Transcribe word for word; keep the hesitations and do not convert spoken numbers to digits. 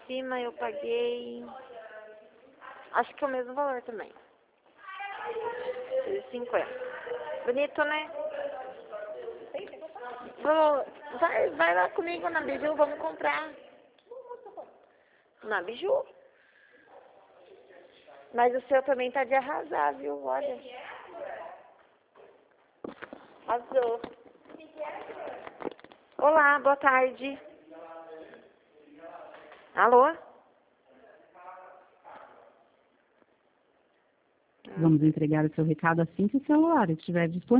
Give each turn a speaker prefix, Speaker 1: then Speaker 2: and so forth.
Speaker 1: cima eu paguei... Acho que é o mesmo valor também. seis e cinquenta. Bonito, né? Vou... Vai, vai lá comigo na Biju, vamos comprar. Na Biju. Mas o seu também tá de arrasar, viu? Olha. Arrasou. Olá, boa tarde. Alô?
Speaker 2: Vamos entregar o seu recado assim que o celular estiver disponível.